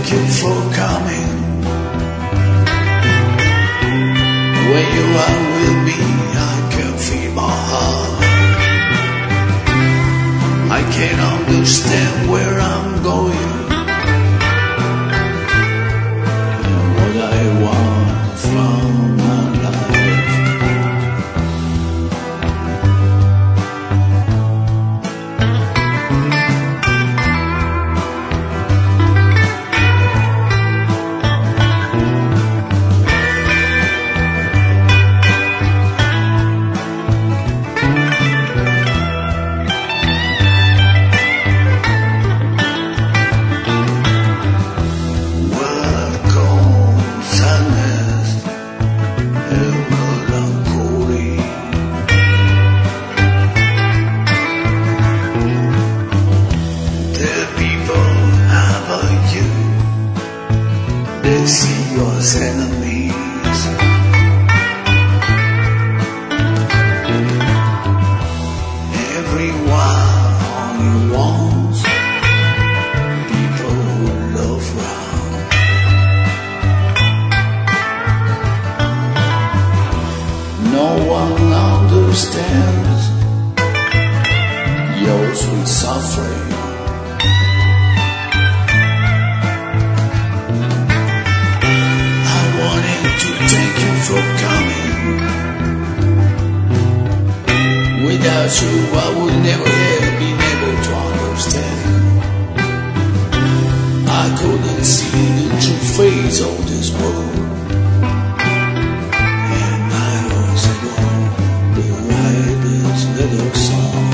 you for coming. When you are with me, I can feel my heart. I can't understand where I'm going and what I want from my life. They see you as enemies. Everyone only wants people who love round. No one understands your sweet suffering. For coming. Without you, I would never have been able to understand. I couldn't see the true face of this world, and I was alone to write this little song.